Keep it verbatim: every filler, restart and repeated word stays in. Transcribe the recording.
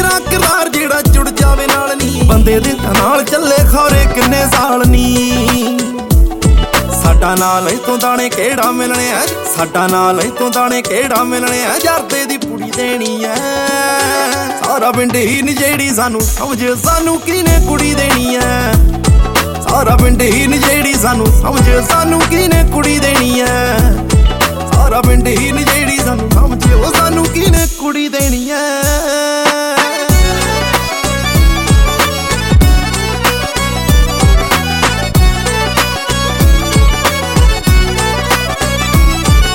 ਤੇਰਾ ਕਰਾਰ ਜਿਹੜਾ ਜੁੜ ਜਾਵੇ ਨਾਲ ਨੀ, ਬੰਦੇ ਦੇ ਨਾਲ ਚੱਲੇ ਖੌਰੇ ਕਿੰਨੇ ਸਾਲ ਨੀ। ਸਾਡਾ ਨਾਲ ਇਤੋਂ ਦਾਣੇ ਕਿਹੜਾ ਮਿਲਣੇ ਆ, ਸਾਡਾ ਨਾਲ ਇਤੋਂ ਦਾਣੇ ਕਿਹੜਾ ਮਿਲਣੇ ਆ, ਜਰਦੇ ਦੀ ਪੁੜੀ ਦੇਣੀ ਐ। ਸਾਰਾ ਪਿੰਡ ਹੀ ਨਜੇੜੀ ਸਾਨੂੰ ਸਮਝੇ, ਸਾਨੂੰ ਕਿਹਨੇ ਕੁੜੀ ਦੇਣੀ ਐ। ਸਾਰਾ ਪਿੰਡ ਹੀ ਨਜੇੜੀ ਸਾਨੂੰ ਸਮਝੇ, ਸਾਨੂੰ ਕਿਹਨੇ ਕੁੜੀ ਦੇਣੀ ਐ। ਸਾਰਾ ਪਿੰਡ ਹੀ ਨਜੇੜੀ ਸਾਨੂੰ ਸਮਝੇ, ਉਹ ਸਾਨੂੰ ਕਿਹਨੇ ਕੁੜੀ ਦੇਣੀ ਐ।